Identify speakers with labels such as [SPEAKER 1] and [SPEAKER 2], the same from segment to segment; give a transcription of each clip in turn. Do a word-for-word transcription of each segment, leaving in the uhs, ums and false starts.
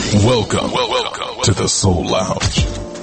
[SPEAKER 1] Welcome, welcome to the Soul Lounge.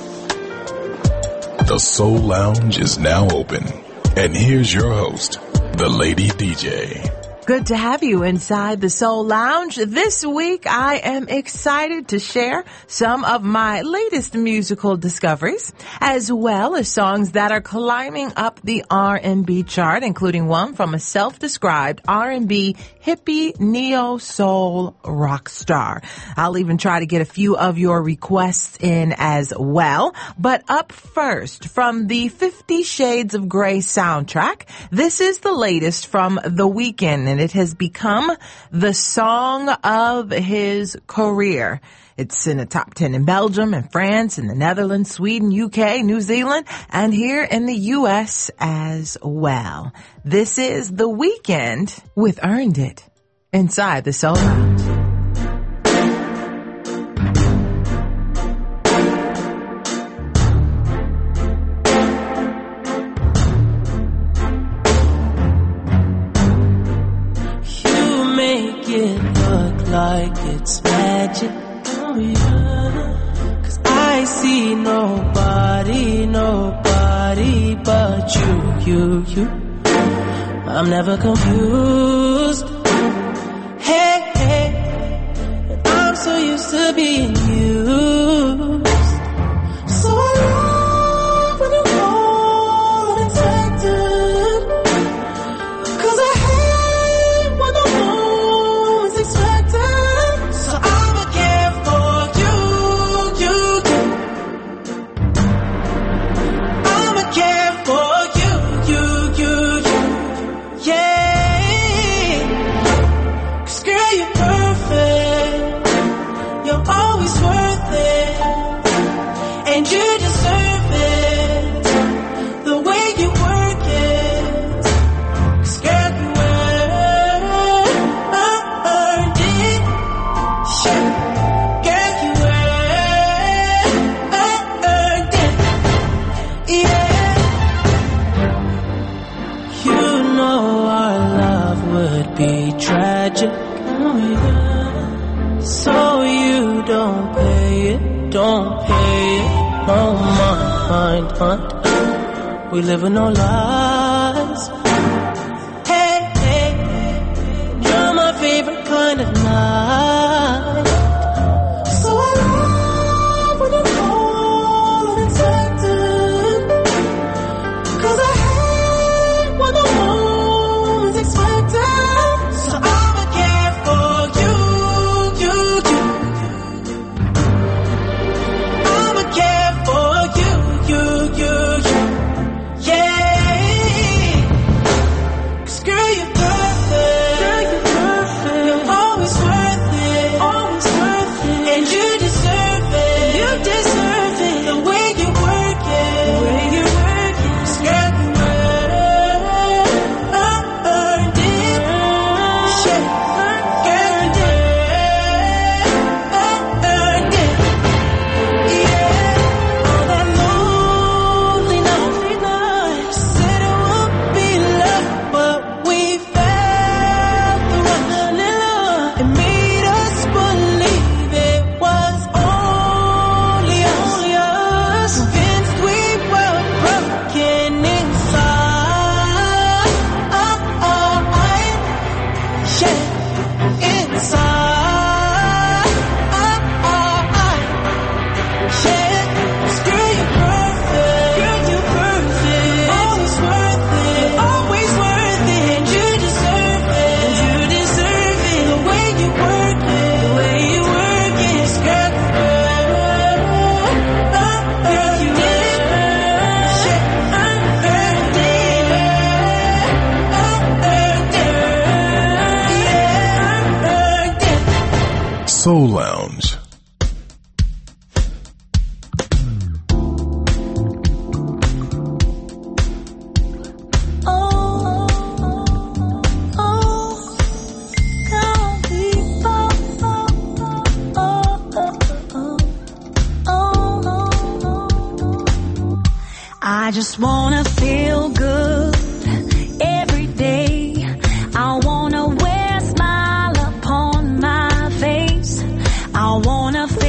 [SPEAKER 1] The Soul Lounge is now open. And here's your host, the Lady D J.
[SPEAKER 2] Good to have you inside the Soul Lounge. This week, I am excited to share some of my latest musical discoveries, as well as songs that are climbing up the R and B chart, including one from a self-described R and B hippie neo-soul rock star. I'll even try to get a few of your requests in as well. But up first, from the Fifty Shades of Grey soundtrack, this is the latest from The Weeknd, and it has become the song of his career. It's in the top ten in Belgium and France and the Netherlands, Sweden, U K, New Zealand, and here in the U S as well. This is The Weeknd with Earned It inside the Soul Lounge.
[SPEAKER 3] Like it's magic, oh yeah. Cause I see nobody, nobody but you, you, you. I'm never confused. Hey, hey, and I'm so used to being used. So I love when you call unexpected. Cause I hate when the moment's expected. Don't pay no mind, mind. We live in no lies. Hey, hey, you're my favorite kind of night. So I love when you call unexpected. Cause I hate when the moment's expected. So I'ma care for you, you, you.
[SPEAKER 1] Soul Lounge.
[SPEAKER 4] I just wanna feel good every day. I wanna wear a smile upon my face. I wanna feel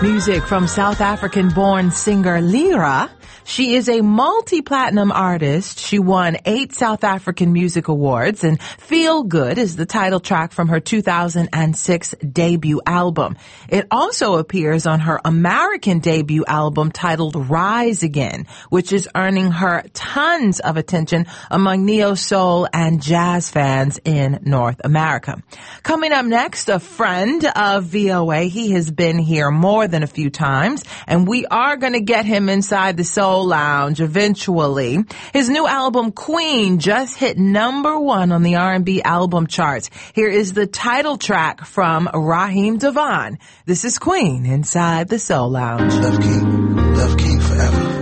[SPEAKER 2] Music from South African-born singer Lyra. She is a multi-platinum artist. She won eight South African Music Awards, and Feel Good is the title track from her two thousand six debut album. It also appears on her American debut album titled Rise Again, which is earning her tons of attention among neo-soul and jazz fans in North America. Coming up next, a friend of V O A. He has been here more than a few times, and we are going to get him inside the Soul Lounge eventually. His new album, Queen, just hit number one on the R and B album charts. Here is the title track from Raheem Devon. This is Queen inside the Soul Lounge.
[SPEAKER 5] Love King, Love King forever.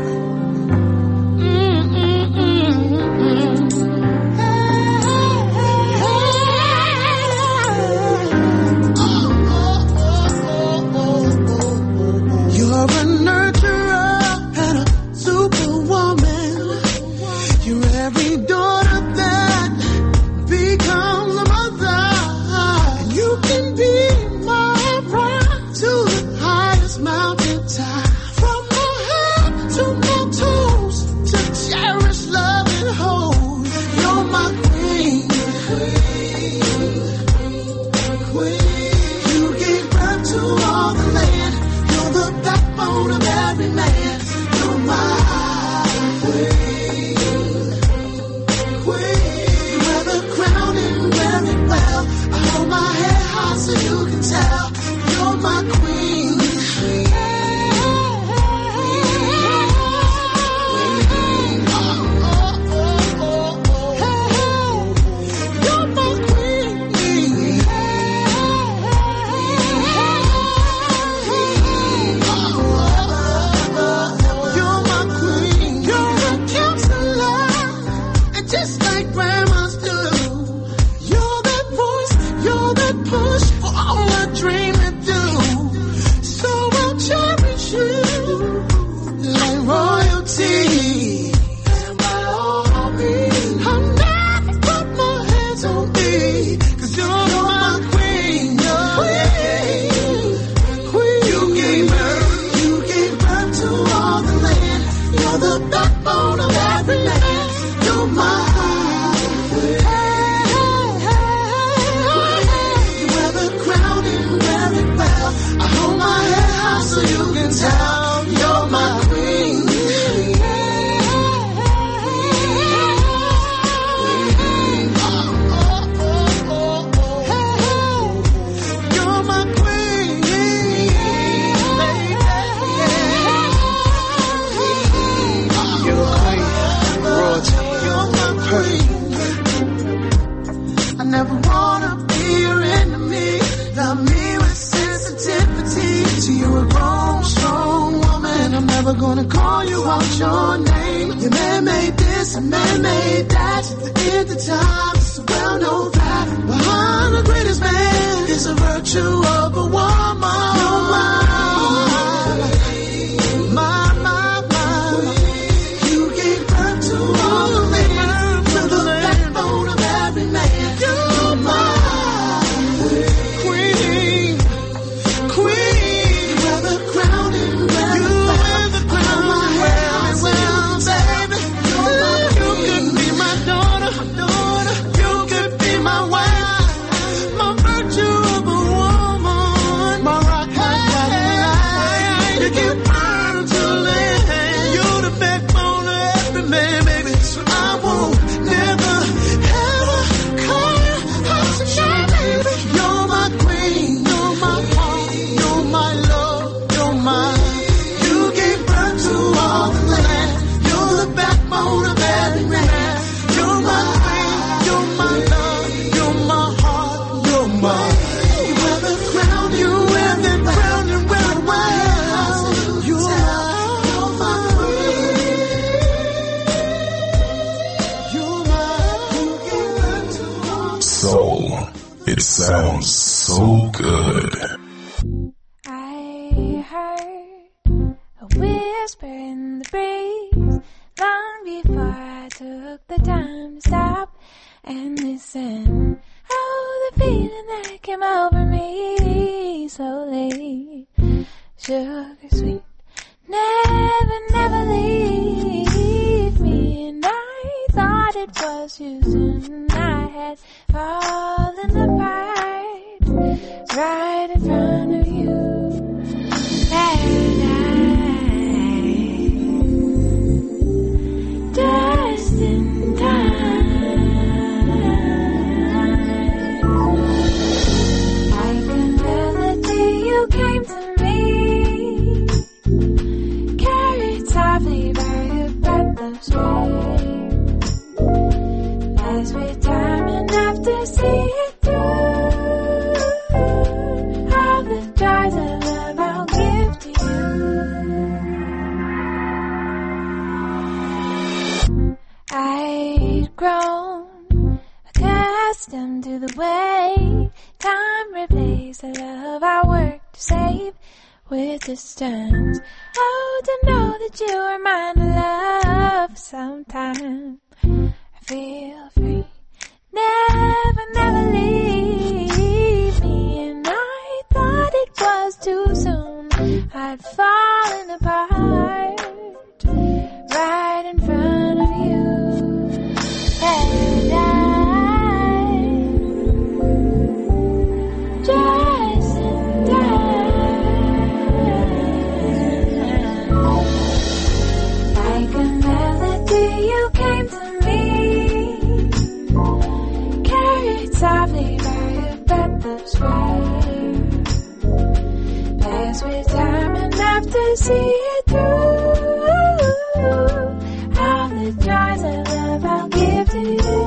[SPEAKER 1] It sounds so good.
[SPEAKER 6] I heard a whisper in the breeze long before I took the time to stop and listen. Oh, the feeling that came over me slowly sugar sweet. Never, never leave me. And I thought it was you soon. I had fallen apart right in front of you. Paradise, just in time. Like a melody, you came to me. Softly by a breath of spring. As we time enough to see it through. All the joys of love I'll give to you. I'd grown accustomed to the way time replays the love I worked to save with distance. Oh, to know that you are mine to love sometime. I feel free. Never, never leave me. And I thought it was too soon. I'd fallen apart right in front of you. And I just in time. You came to me, carried softly by a breath of spring. Passed with time enough to see it through. All the joys of love I'll give to you.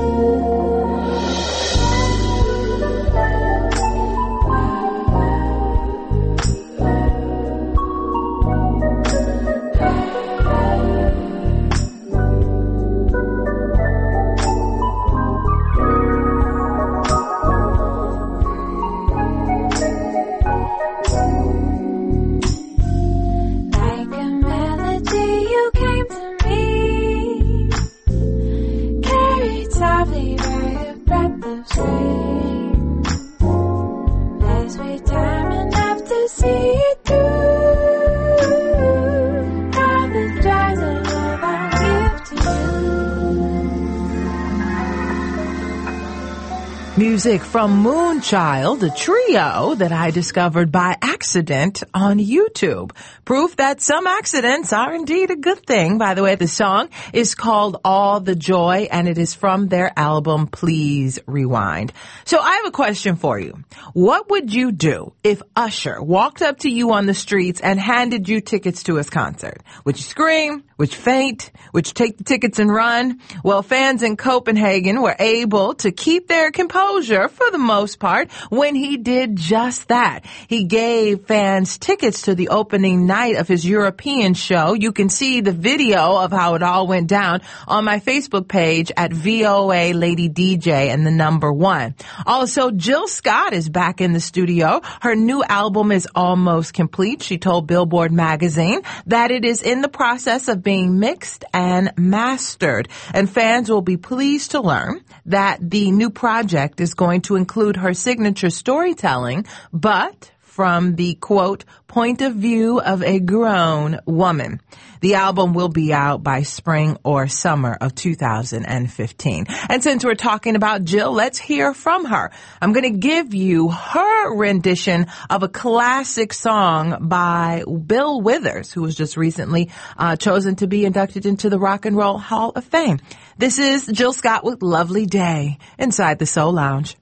[SPEAKER 2] Music from Moonchild, a trio that I discovered by accident on YouTube. Proof that some accidents are indeed a good thing. By the way, the song is called All the Joy, and it is from their album Please Rewind. So I have a question for you. What would you do if Usher walked up to you on the streets and handed you tickets to his concert? Would you scream? Would you faint? Would you take the tickets and run? Well, fans in Copenhagen were able to keep their composure for the most part when he did just that. He gave fans tickets to the opening night of his European show. You can see the video of how it all went down on my Facebook page at V O A Lady D J and the number one. Also, Jill Scott is back in the studio. Her new album is almost complete. She told Billboard magazine that it is in the process of being mixed and mastered. And fans will be pleased to learn that the new project is going to include her signature storytelling, but from the, quote, point of view of a grown woman. The album will be out by spring or summer of two thousand fifteen. And since we're talking about Jill, let's hear from her. I'm going to give you her rendition of a classic song by Bill Withers, who was just recently uh, chosen to be inducted into the Rock and Roll Hall of Fame. This is Jill Scott with Lovely Day inside the Soul Lounge.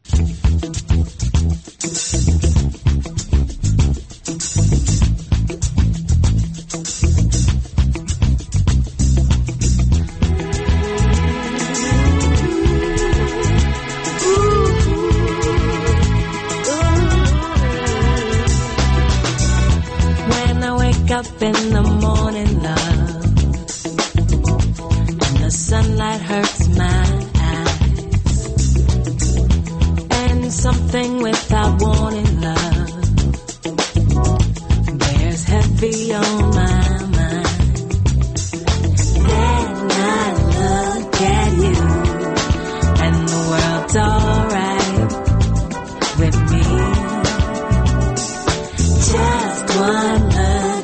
[SPEAKER 3] Up in the morning, love, and the sunlight hurts my eyes, and something without warning, love, bears heavy on my mind. Then I look at you, and the world's alright with me. Just one look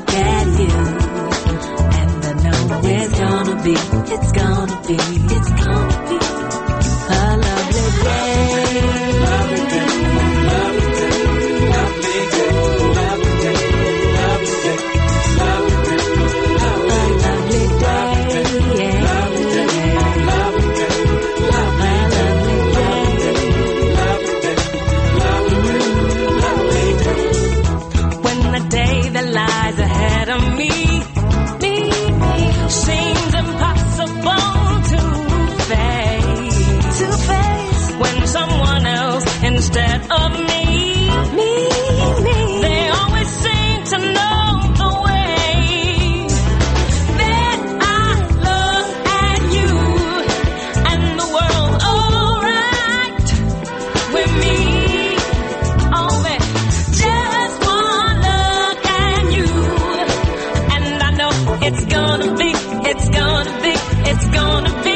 [SPEAKER 3] instead of me.
[SPEAKER 4] Me, me.
[SPEAKER 3] They always seem to know the way that I look at you and the world alright with me. Oh, baby, just one look at you and I know it's gonna be, it's gonna be, it's gonna be.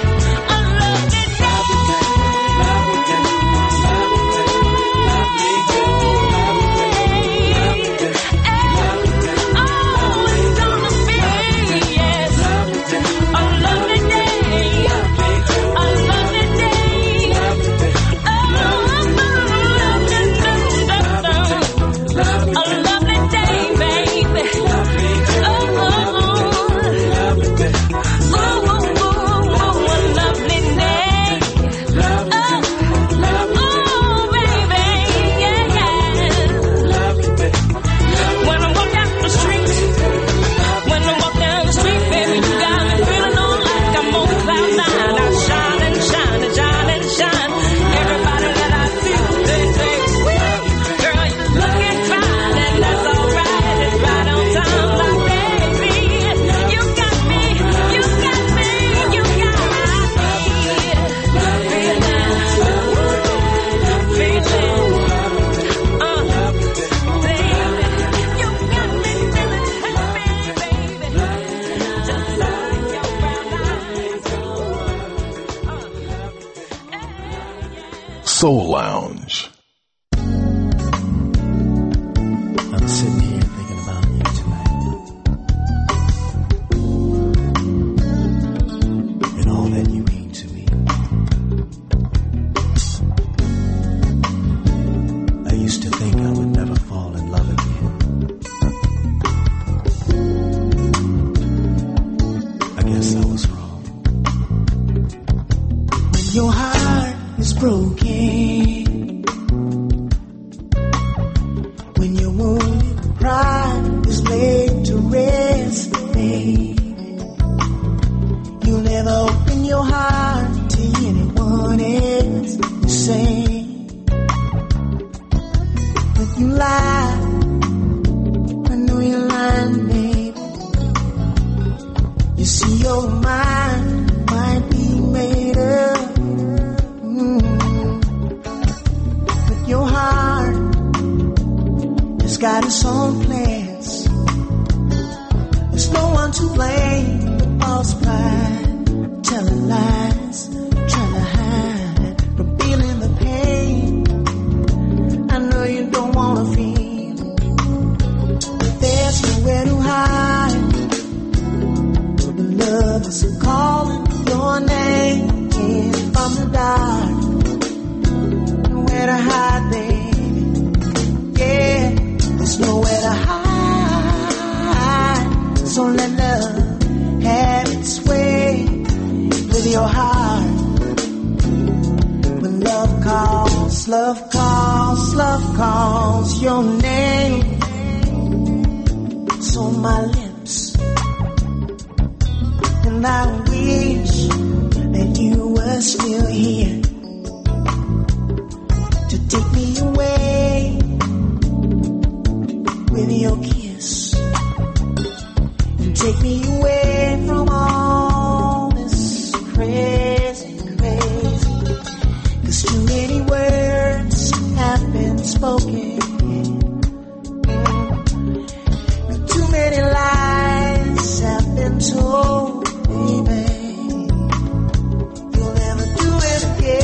[SPEAKER 1] Soul Lounge.
[SPEAKER 7] I'm sitting here thinking about you tonight, and all that you mean to me. I used to think I would never fall in love again. I guess I was wrong. When your heart is broken, when your wounded pride is laid to rest, baby, you'll never open your heart to anyone else. You say, but you lie. I know you're lying, baby. You see, your mind might be made up. Your heart has got its own plans. There's no one to blame but false pride, telling lies, trying to hide from feeling the pain. I know you don't want to feel, but there's nowhere to hide. The love is calling your name in from the dark. Nowhere to hide, baby. Yeah, there's nowhere to hide. So let love have its way with your heart. When love calls, love calls, love calls your name. So my lips, and I wish that you were still here. Take me away with your kiss, and take me away from all this crazy, crazy. 'Cause too many words have been spoken, but too many lies have been told, baby. You'll never do it again.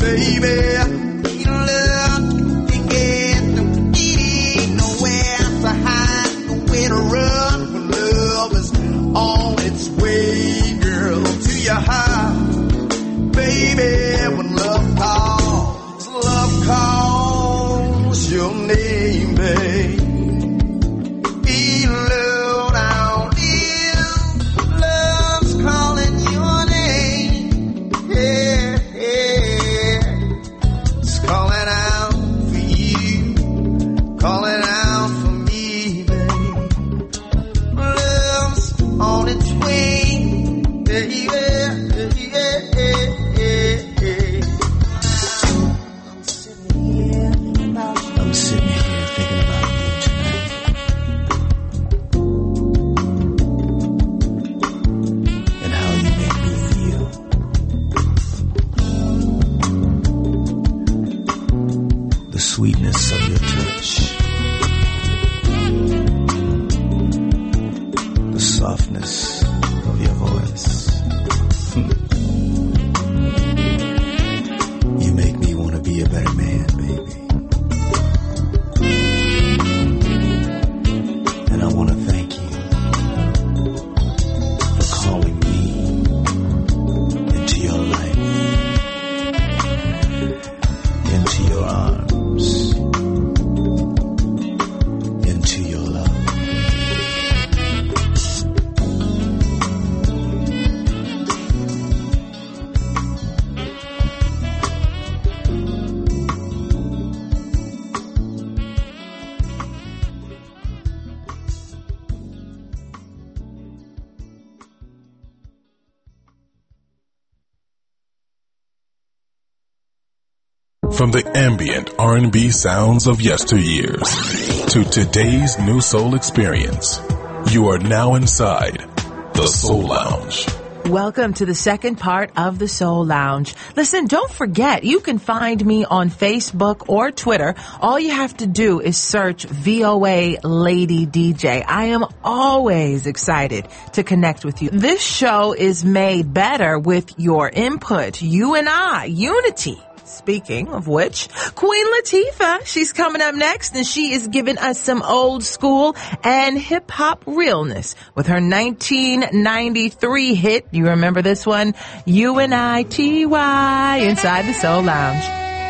[SPEAKER 7] baby. Love can get them eating, nowhere to hide, nowhere to run. When love is on its way, girl, to your heart, baby. When love calls, love calls your name, babe. Be low down, you. Love's calling your name. Yeah, yeah. It's calling out for you. Calling out for me, babe. Love's on its way, baby. Yeah, yeah, yeah. I'm sitting here about you. I'm sitting here thinking about you tonight. And how you make me feel. The sweetness of your touch. The softness of your voice. You make me want to be a better man, baby. And I want to thank you for calling me into your life, into your arms, into your love.
[SPEAKER 1] From the ambient R and B sounds of yesteryears to today's new soul experience, you are now inside the Soul Lounge.
[SPEAKER 2] Welcome to the second part of the Soul Lounge. Listen, don't forget, you can find me on Facebook or Twitter. All you have to do is search V O A Lady D J. I am always excited to connect with you. This show is made better with your input. You and I, unity. Speaking of which, Queen Latifah, she's coming up next, and she is giving us some old school and hip hop realness with her nineteen ninety-three hit. You remember this one? U N I T Y inside the Soul Lounge.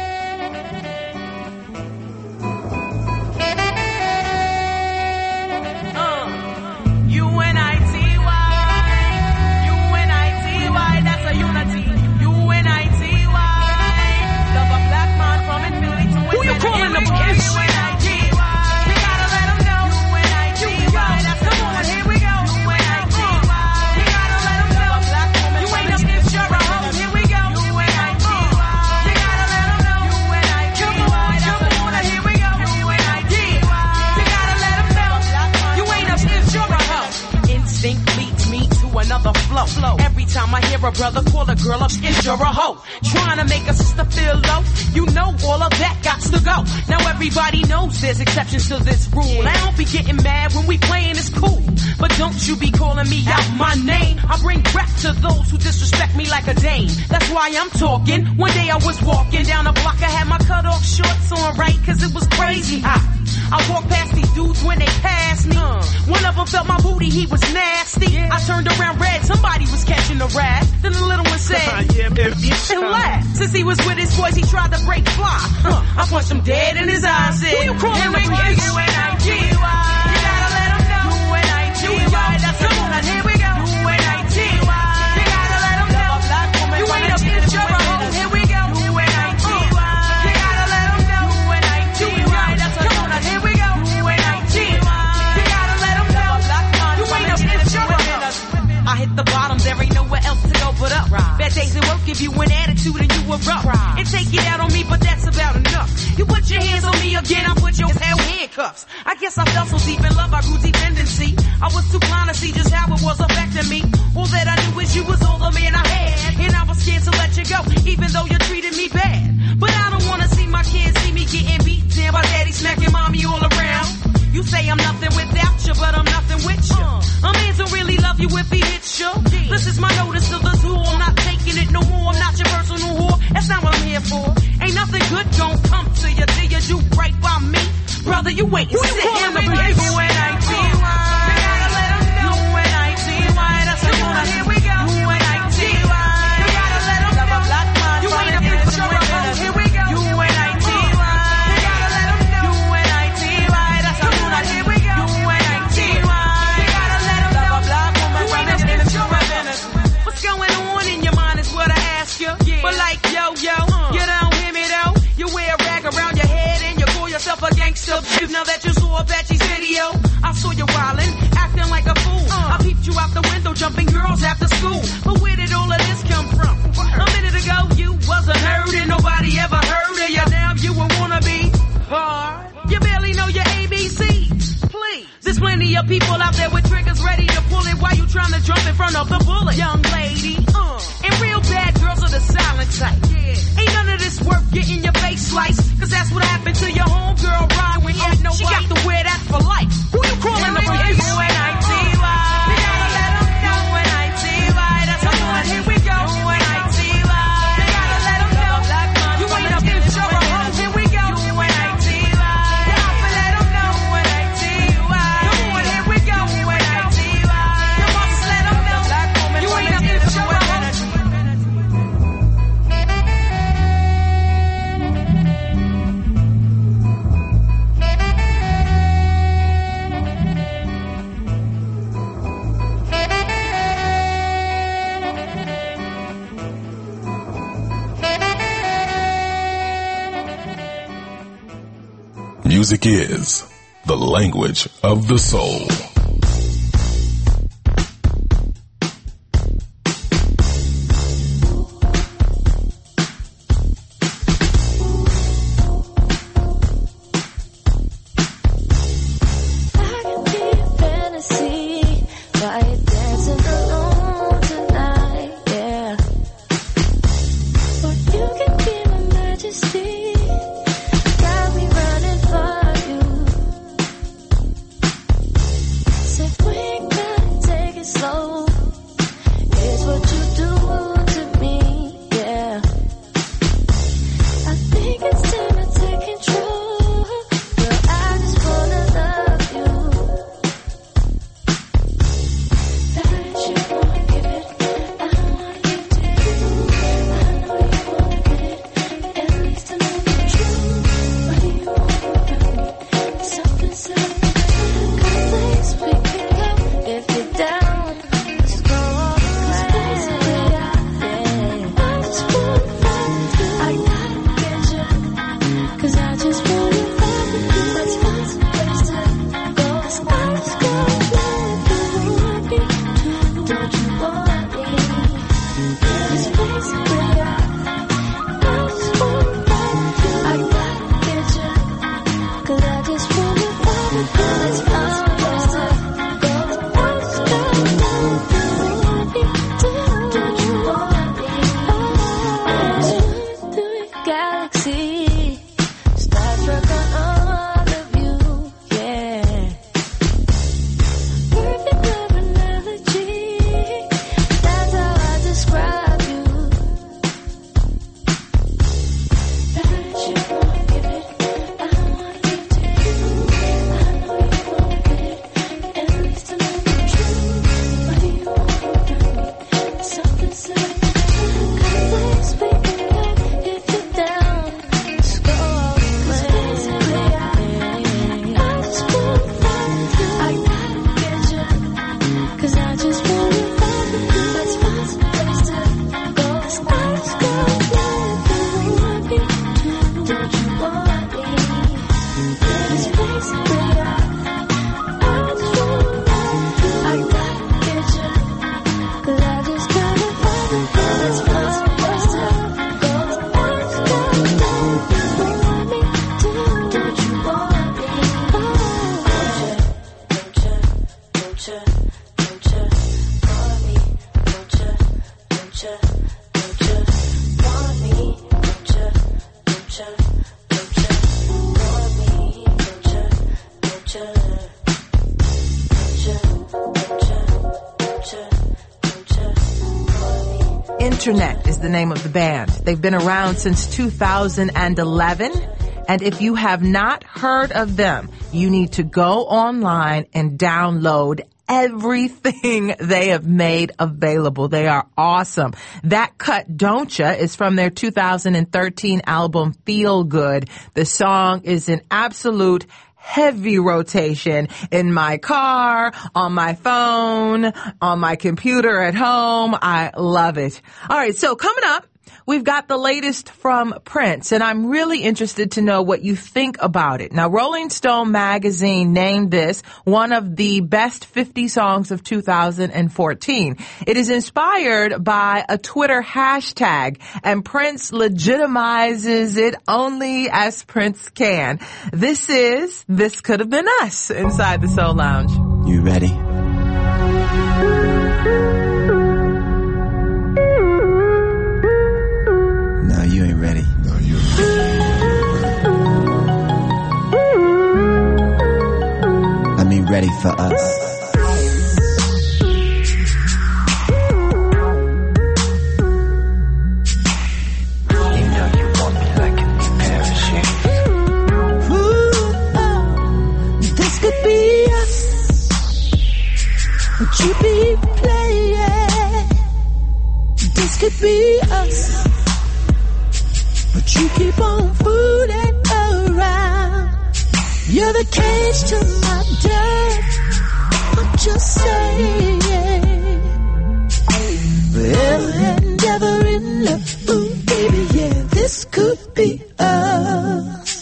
[SPEAKER 8] Every time I hear a brother call a girl up, is you're a hoe. Trying to make a sister feel low. You know all of that got to go. Now everybody knows there's exceptions to this rule. I don't be getting mad when we playing, it's cool. But don't you be calling me out my name. I bring rap to those who disrespect me like a dame. That's why I'm talking. One day I was walking down a block, I had my cut off shorts on, right? Cause it was crazy hot. I walked past these dudes when they passed me. Uh, One of them felt my booty, he was nasty. Yeah. I turned around red, somebody was catching a rat. Then the little one said, yeah, and laughed. Since he was with his boys, he tried to break fly. Huh. I punched him dead in his eyes. Said, who you calling me? U N I T Y. You gotta let him know. U N I T Y. Come on, here we go. U N I T Y. You gotta let him know. You ain't a bitch, you're a hoe. Here we go. U N I T Y. You gotta let him know. U N I T Y. Come on, here we go. U N I T Y. You gotta let him know. You ain't a bitch, you're a hoe. I hit the bottom, there ain't nowhere else to go but up. Right. Bad days at work give you an attitude and you erupt. Right. And take it out on me, but that's about enough. You put your hands on me again, I put your hell handcuffs. I guess I fell so deep in love, I grew dependency. I was too blind to see just how it was affecting me. All that I knew is you was all the man I had. And I was scared to let you go, even though you treated me bad. But I don't wanna see my kids see me getting beat down by daddy smacking mommy all around. You say I'm nothing without you, but I'm nothing with you. Uh, a man don't really love you if he hits you. Yeah. This is my notice to the zoo. I'm not taking it no more. I'm not your personal whore. That's not what I'm here for. are you waiting? Sit in the place. U N I T Y. You gotta let them know. U N I T Y. That's the one. Here we go. U N I T Y. You gotta let them know. Black man. You ain't a picture of home. Here we go. U N I T Y. You gotta let them know. U N I T Y. That's the one. Here we go. U N I T Y. You gotta let them know. Black woman. You ain't a picture of home. What's going on in your mind is what I ask you. But like yo yo, you don't hear me though. You wear a rag around your head and you call yourself a gangster. Now that you saw Apache's video, I saw you wildin', acting like a fool. I peeped you out the window, jumping girls after school. But where did all of this come from? A minute ago, you wasn't heard and nobody ever heard of you. Now you a wannabe hard. You barely know your A B Cs. Please. There's plenty of people out there with triggers ready to pull it while you trying to jump in front of the bullet. Young lady, uh, and real bad girls are the silent type. Yeah. Ain't none of this worth getting your face sliced, cause that's what happened to your homegirl Ryan when ain't nobody. She got to wear that for life. Who you calling the police? U N I T Y. We gotta let them know. U N I T Y. That's the one. Here we go. U N I T Y. We gotta let them know. You ain't a bitch or a hoe. Here we go. U N I T Y. You have to let them know. U N I T Y. Come on, here we go. U N I T Y. You must let them know. You ain't a bitch or a hoe.
[SPEAKER 1] Music is the language of the soul.
[SPEAKER 2] Internet is the name of the band. They've been around since two thousand eleven, And if you have not heard of them, you need to go online and download everything they have made available. They are awesome. That Cut Don't Ya is from their two thousand thirteen album Feel Good. The song is an absolute heavy rotation in my car, on my phone, on my computer at home. I love it. All right, so coming up, we've got the latest from Prince, and I'm really interested to know what you think about it. Now, Rolling Stone magazine named this one of the best fifty songs of two thousand fourteen. It is inspired by a Twitter hashtag, and Prince legitimizes it only as Prince can. This is This Could Have Been Us inside the Soul Lounge.
[SPEAKER 5] You ready? No, you ain't ready. No, you ain't ready. I mean, ready for us. You know you want me like a new pair of shoes.
[SPEAKER 7] Ooh, oh, this could be us. Would you be playing? This could be us. But you keep on fooling around. You're the cage to my dirt. I'm just saying. Forever and ever in love. Ooh, baby, yeah, this could be us.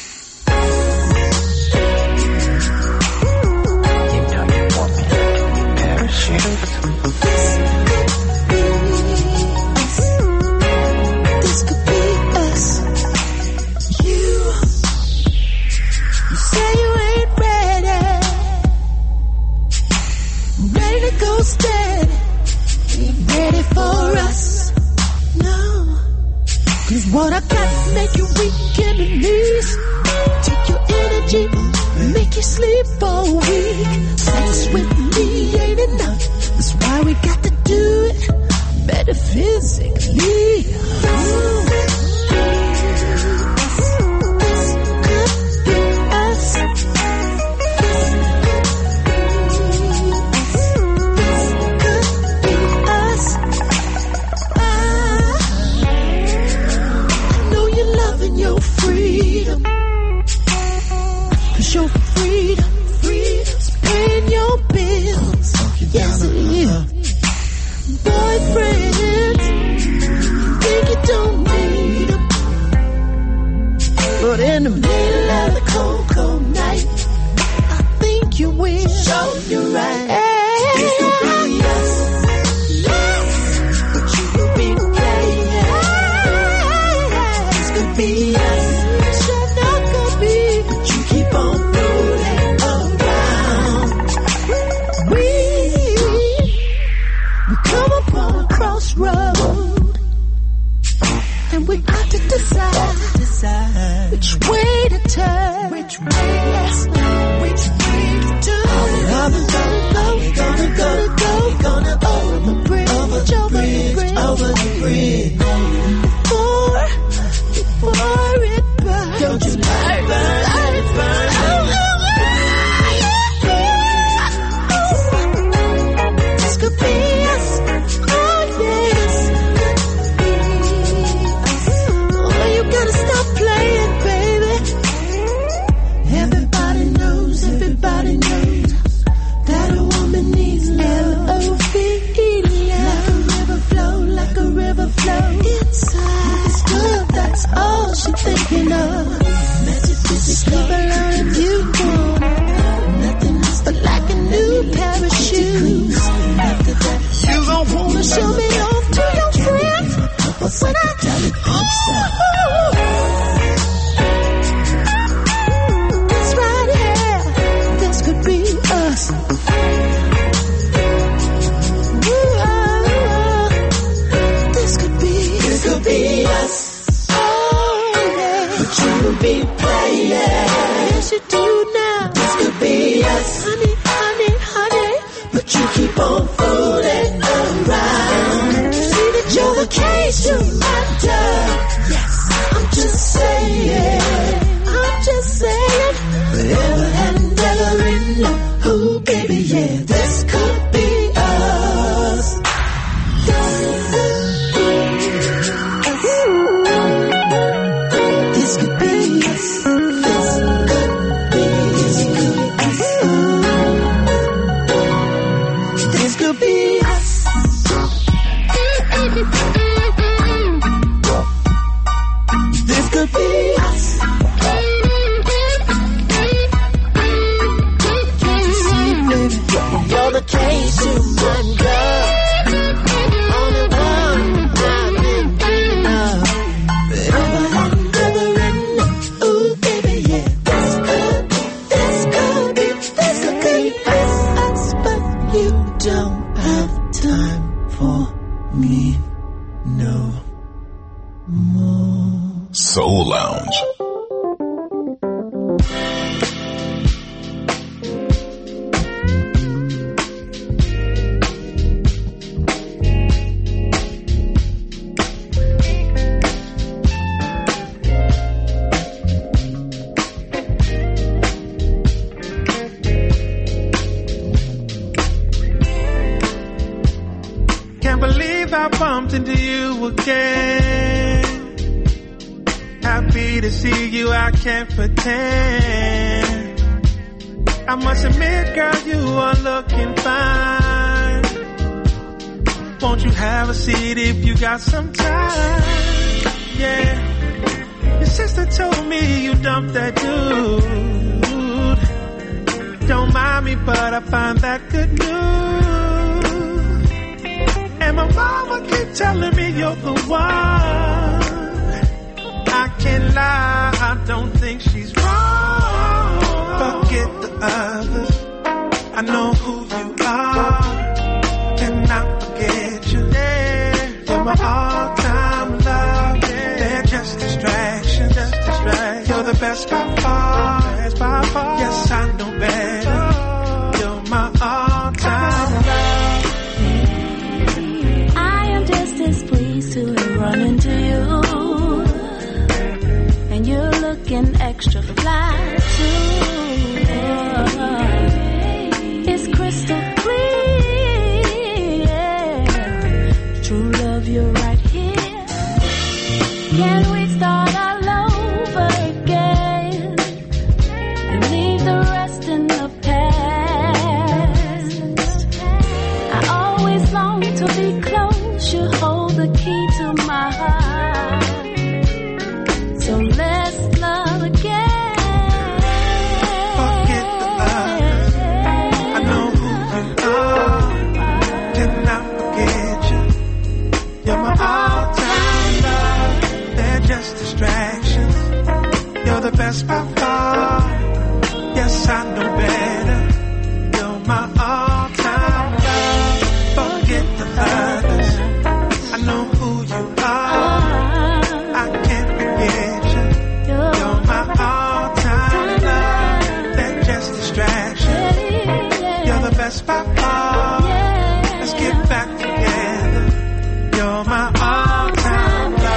[SPEAKER 5] You know you want me like a new pair of shoes.
[SPEAKER 7] This could be us. You, you say you ain't ready, ready to go steady, ain't ready for us. No, 'cause what I got make you weak in the knees, take your energy, make you sleep all week. Sex with me ain't enough, that's why we got to do it metaphysically. Freedom, 'cause your freedom, freedom's paying your bills. Yes, it is. Boyfriends, think you don't need them, but in the middle of the cold, cold night, I think you will. Show you right. This could be us. Yes, but you will be playing. This could be us. Road, and we got to decide, decide which way to turn, which way, yes, which way to turn. I'm gonna go, gonna go, go, gonna over the bridge, over the bridge, over the bridge. Before, before it burns, don't you let it burn, let it burn. This could be us. Everybody knows that a woman needs L O V E, like a river flow, like a river flow inside. It's good, that's all she's thinking of. Sleep alone if you want, nothing else but like a new pair of shoes. You gon' wanna show me off to your friends when I tell it. Could be us. Ooh, oh, oh. This could be, this could be us. Oh, yeah. But you will be playing. Yes, you do now. This could be us, honey, honey, honey. But you keep on fooling around. See that you're the case to matter. Yes, I'm just saying. could be us. Can't you see, baby? You're the case to my girl. Only one I've been thinking of. Ever and never enough. Ooh, baby, yeah. This could be, this could be, this could be us. But you don't have time for me no more.
[SPEAKER 1] Soul Lounge.
[SPEAKER 9] Can't believe I bumped into you again. Happy to see you, I can't pretend. I must admit, girl, you are looking fine. Won't you have a seat if you got some time? Yeah. Your sister told me you dumped that dude. Don't mind me, but I find that good news. And my mama keep telling me you're the one. I can't lie, I don't think she's wrong. Forget the others, I know who you are. Cannot forget you. You're my all-time love. They're just distractions, just distractions. You're the best by far, best by far. Yes, I know better. You're my all-time love.
[SPEAKER 4] I am just as pleased to run into you. And you're looking extra fly too. It's crystal clear. True love, you're right here. Can we start all over again and leave the rest in the past? I always long to be close. You hold the key to my heart. So let's love again.
[SPEAKER 9] Forget the others, I know who you are. Cannot forget you. You're my all-time love. They're just distractions. You're the best by far. Yes, I know better. You're my all-time love. Forget the others, I know who you are. I can't forget you. You're my all-time love. They're just distractions. You're the best by far. Let's get back together. You're my all-time love.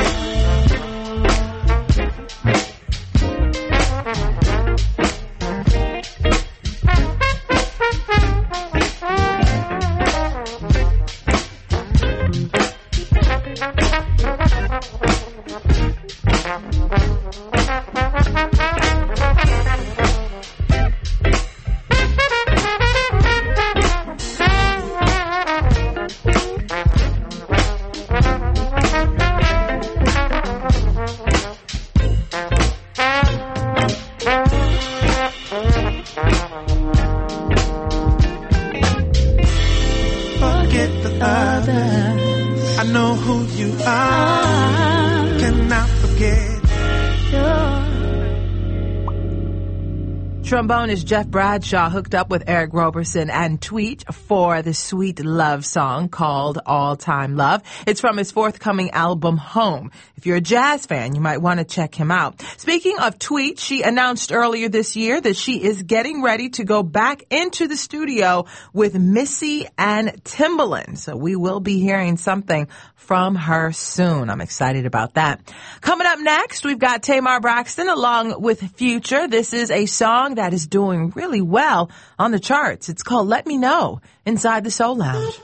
[SPEAKER 9] Forget the others, I know who you are. Cannot forget.
[SPEAKER 2] Trombonist Jeff Bradshaw hooked up with Eric Roberson and Tweet for the sweet love song called All Time Love. It's from his forthcoming album, Home. If you're a jazz fan, you might want to check him out. Speaking of Tweet, she announced earlier this year that she is getting ready to go back into the studio with Missy and Timbaland. So we will be hearing something from her soon. I'm excited about that. Coming up next, we've got Tamar Braxton along with Future. This is a song that is doing really well on the charts. It's called Let Me Know inside the Soul Lounge.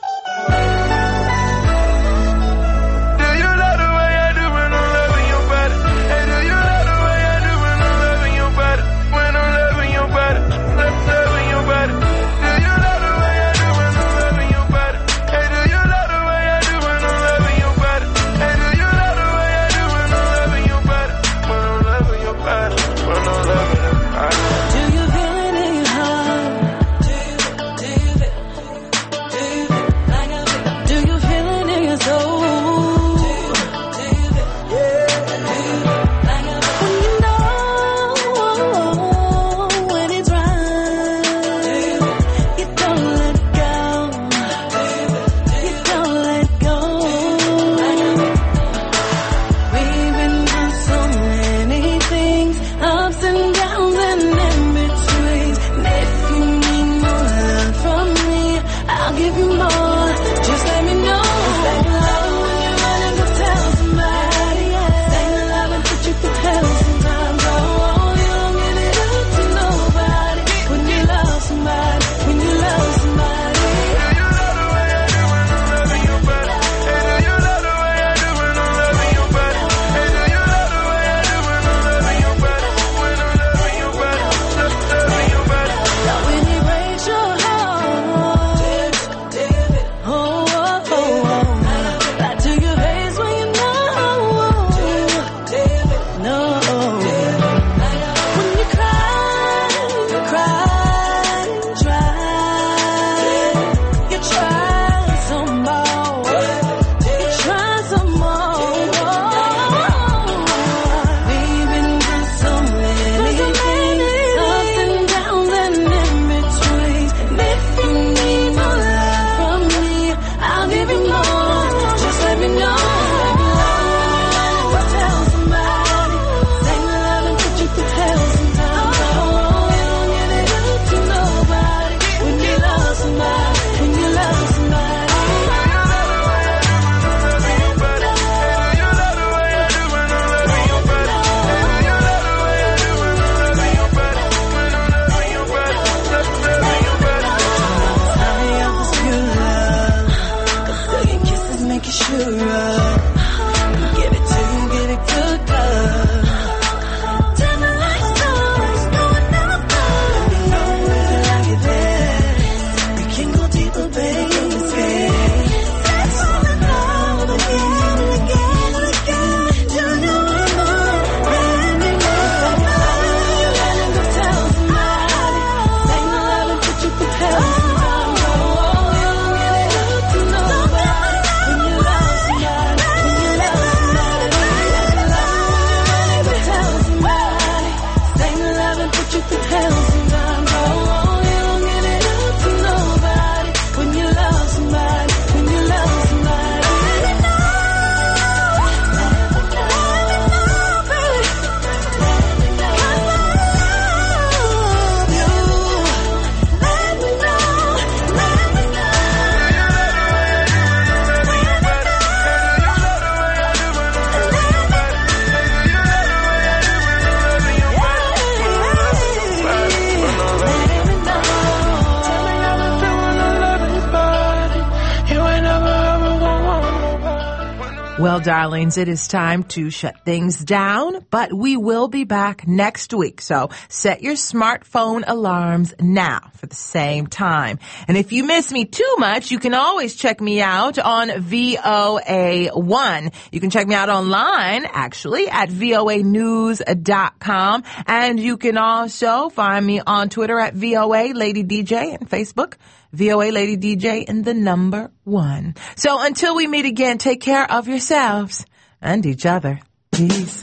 [SPEAKER 2] Well, darlings, it is time to shut things down, but we will be back next week. So set your smartphone alarms now for the same time. And if you miss me too much, you can always check me out on V O A one. You can check me out online, actually, at V O A news dot com. And you can also find me on Twitter at V O A Lady D J and Facebook, V O A Lady D J and the number one. So until we meet again, take care of yourselves and each other. Peace.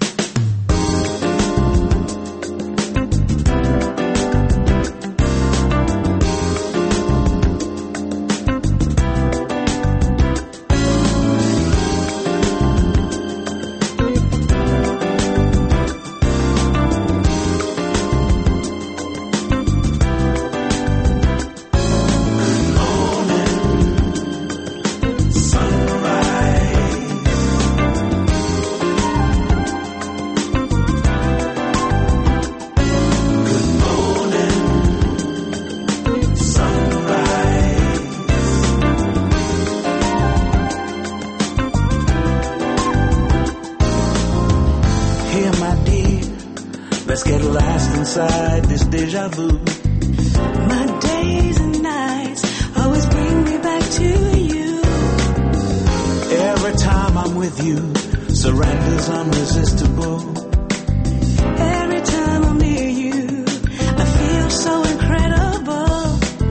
[SPEAKER 7] My days and nights always bring me back to you. Every time I'm with you, surrender's unresistible. Every time I'm near you, I feel so incredible.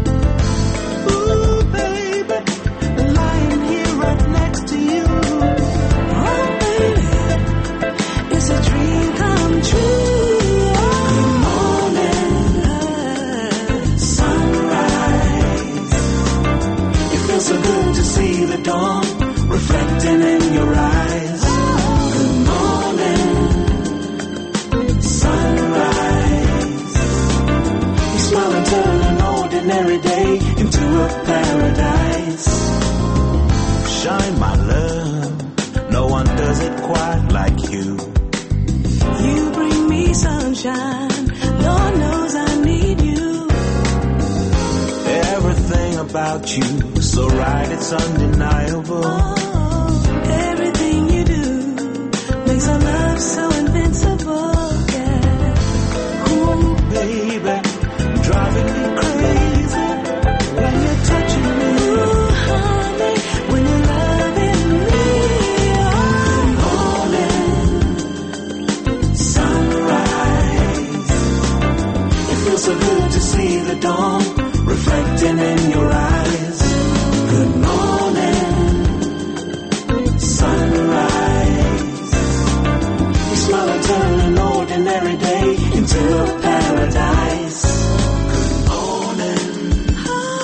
[SPEAKER 7] Ooh, baby, lying here right next to you. Oh, baby, it's a dream come true. So good to see the dawn reflecting in your eyes. Good morning, sunrise. You smile and turn an ordinary day into a paradise. Shine, my love, no one does it quite like you. You bring me sunshine, Lord knows I need you. Everything about you so right, it's undeniable. Oh, everything you do makes our love so invincible, yeah. Ooh, baby, driving me crazy when you're touching me. Ooh, honey, when you're loving me. Oh, morning, sunrise. It feels so good to see the dawn reflecting in your eyes. Good morning, sunrise. You smile and turn an ordinary day into a paradise. Good morning,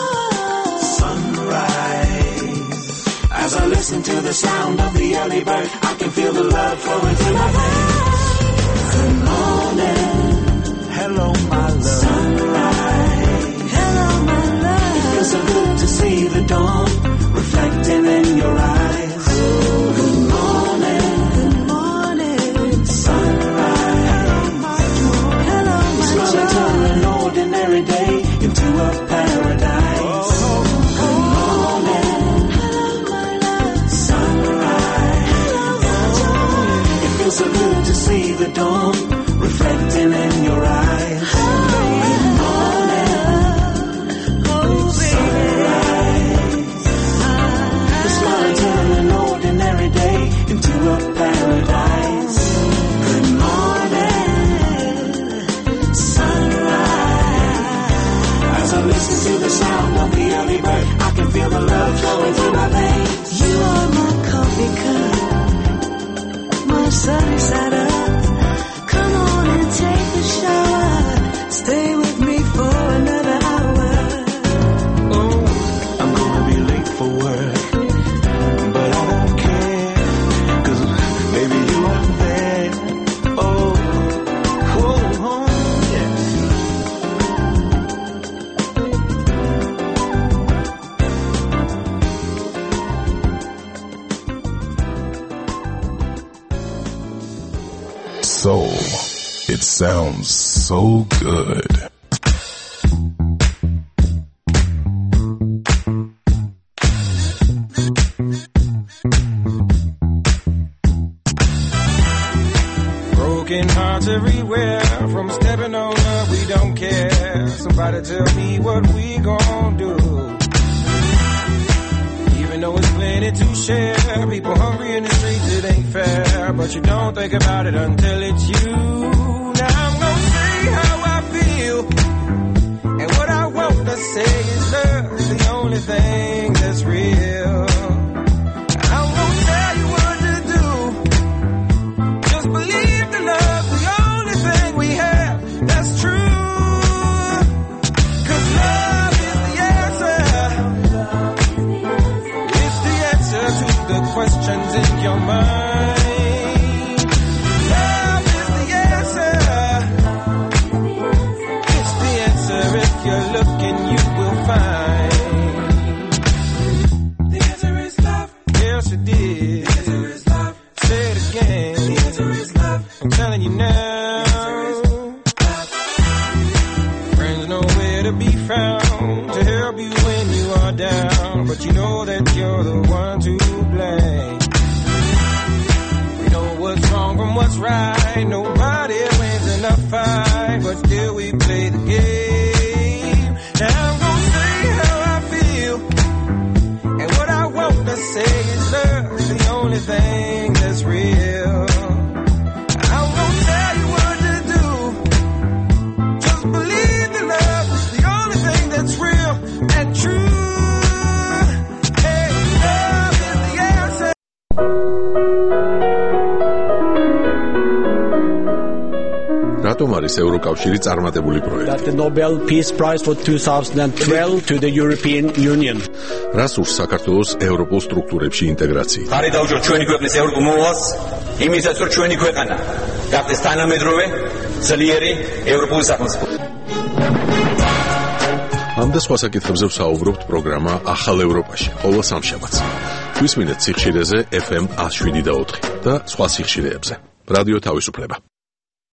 [SPEAKER 7] sunrise. As I listen to the sound of the early bird, I can feel the love flowing through my veins. Good morning, hello my love. Sunrise, hello my love. It feels so good to see the dawn reflecting in your eyes. Good morning, good morning, sunrise. Hello, my you smile and turn an ordinary day into a paradise. Good morning, hello, my love, sunrise. Hello, it feels so good to see the dawn reflecting in your eyes. Good morning, oh baby. Smile and turn an ordinary day into a paradise. Good morning, sunrise. As I listen to the sound of the early bird, I can feel the love flowing through my veins. You are my coffee cup, my sunny side up. Come on and take a shower. Stay with me for another hour. Oh, I'm gonna be late for work.
[SPEAKER 1] Soul. It sounds so good.
[SPEAKER 10] broken hearts everywhere. From stepping on up, we don't care. Somebody tell me what we gon' do. Even though it's plenty to share, people hungry in the streets, it ain't fair. But you don't think about it until it's you. Now I'm gonna say how I feel, and what I want to say is love's the only thing that's real. I won't tell you what to do, just believe the love's the only thing we have that's true. Cause love is the answer, it's the answer to the questions in your mind. Love is the answer, it's the answer. If you're looking, you will find. The answer is love. Yes, it did. The answer is love. Say it again. The answer is love. I'm telling you now. The answer is love. Friends nowhere to be found to help you when you are down, but you know that you're the one to blame. We know what's wrong from what's right. Nobody wins in a fight, but still we play the game. Now I'm gonna say how I feel, and what I want to say is love's the only thing that's real. I won't tell you what to do, just believe the love is the only thing that's real and true. Hey, love is the answer.
[SPEAKER 11] რატომ არის ევროკავშირი წარმატებული პროექტი?
[SPEAKER 12] The Nobel Peace Prize for twenty twelve to the European Union.
[SPEAKER 11] რას ურს საქართველოს ევროპულ სტრუქტურებში ინტეგრაცია?
[SPEAKER 13] ხარი დაუჭიროთ ჩვენი ქვეყნის ევროპულ მოვალს, იმისაც რომ ჩვენი ქვეყანა გახდეს თანამედროვე, ძლიერი ევროპული სახელმწიფო.
[SPEAKER 11] ამ და სხვა საკითხებზე ვსაუბრობთ პროგრამა ახალ ევროპაში, ყოველ სამშაბათს. გვისმინეთ სიხშირეზე ეფ ემ one oh seven და ოთხი და სხვა სიხშირეებზე. რადიო თავისუფლება.